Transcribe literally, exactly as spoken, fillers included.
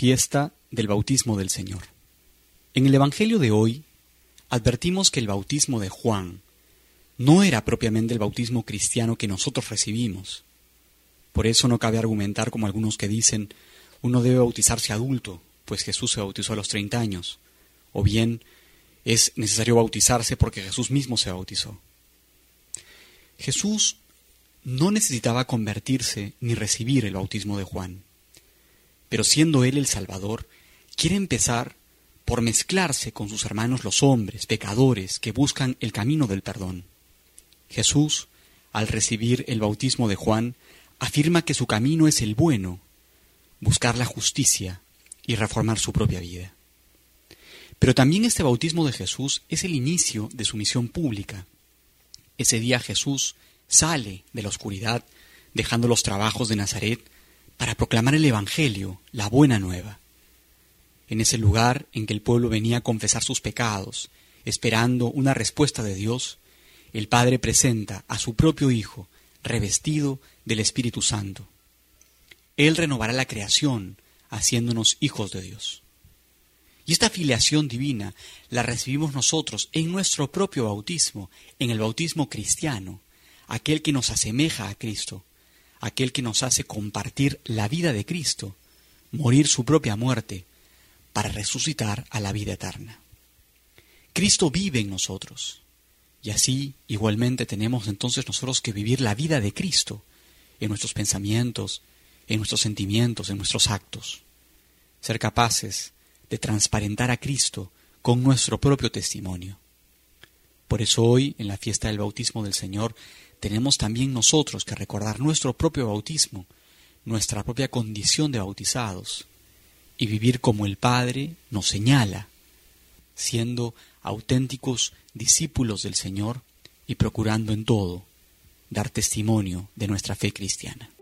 fiesta del bautismo del Señor. En el Evangelio de hoy advertimos que el bautismo de Juan no era propiamente el bautismo cristiano que nosotros recibimos. Por eso no cabe argumentar como algunos que dicen uno debe bautizarse adulto, pues Jesús se bautizó a los treinta años, o bien es necesario bautizarse porque Jesús mismo se bautizó. Jesús no necesitaba convertirse ni recibir el bautismo de Juan, pero siendo Él el Salvador, quiere empezar por mezclarse con sus hermanos los hombres, pecadores, que buscan el camino del perdón. Jesús, al recibir el bautismo de Juan, afirma que su camino es el bueno, buscar la justicia y reformar su propia vida. Pero también este bautismo de Jesús es el inicio de su misión pública. Ese día Jesús sale de la oscuridad, dejando los trabajos de Nazaret, para proclamar el Evangelio, la buena nueva. En ese lugar en que el pueblo venía a confesar sus pecados, esperando una respuesta de Dios, el Padre presenta a su propio Hijo, revestido del Espíritu Santo. Él renovará la creación, haciéndonos hijos de Dios. Y esta filiación divina la recibimos nosotros en nuestro propio bautismo, en el bautismo cristiano, aquel que nos asemeja a Cristo, aquel que nos hace compartir la vida de Cristo, morir su propia muerte, para resucitar a la vida eterna. Cristo vive en nosotros, y así igualmente tenemos entonces nosotros que vivir la vida de Cristo en nuestros pensamientos, en nuestros sentimientos, en nuestros actos. Ser capaces de transparentar a Cristo con nuestro propio testimonio. Por eso hoy, en la fiesta del bautismo del Señor, tenemos también nosotros que recordar nuestro propio bautismo, nuestra propia condición de bautizados, y vivir como el Padre nos señala, siendo auténticos discípulos del Señor y procurando en todo dar testimonio de nuestra fe cristiana.